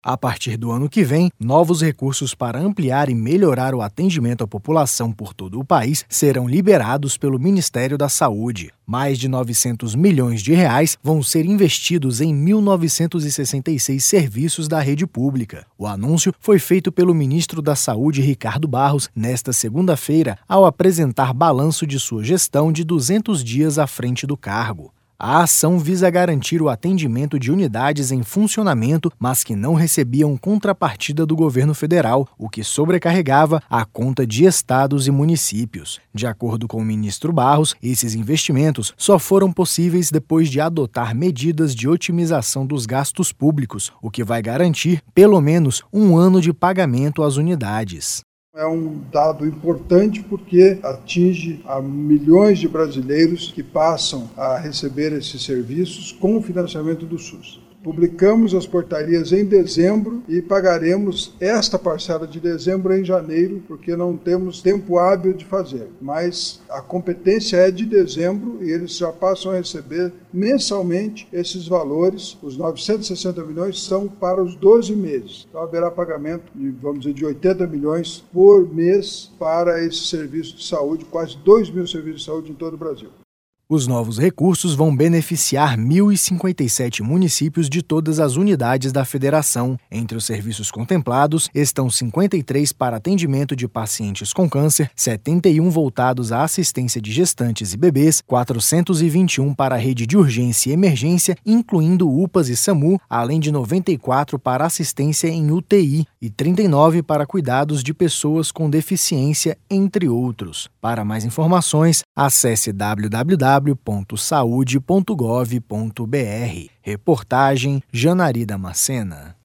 A partir do ano que vem, novos recursos para ampliar e melhorar o atendimento à população por todo o país serão liberados pelo Ministério da Saúde. Mais de 900 milhões de reais vão ser investidos em 1.966 serviços da rede pública. O anúncio foi feito pelo ministro da Saúde, Ricardo Barros, nesta segunda-feira, ao apresentar balanço de sua gestão de 200 dias à frente do cargo. A ação visa garantir o atendimento de unidades em funcionamento, mas que não recebiam contrapartida do governo federal, o que sobrecarregava a conta de estados e municípios. De acordo com o ministro Barros, esses investimentos só foram possíveis depois de adotar medidas de otimização dos gastos públicos, o que vai garantir pelo menos um ano de pagamento às unidades. É um dado importante porque atinge a milhões de brasileiros que passam a receber esses serviços com o financiamento do SUS. Publicamos as portarias em dezembro e pagaremos esta parcela de dezembro em janeiro, porque não temos tempo hábil de fazer. Mas a competência é de dezembro e eles já passam a receber mensalmente esses valores. Os 960 milhões são para os 12 meses. Então haverá pagamento de 80 milhões por mês para esse serviço de saúde, quase 2 mil serviços de saúde em todo o Brasil. Os novos recursos vão beneficiar 1.057 municípios de todas as unidades da federação. Entre os serviços contemplados estão 53 para atendimento de pacientes com câncer, 71 voltados à assistência de gestantes e bebês, 421 para a rede de urgência e emergência, incluindo UPAs e SAMU, além de 94 para assistência em UTI e 39 para cuidados de pessoas com deficiência, entre outros. Para mais informações, acesse www.saude.gov.br. Reportagem Janari Damascena.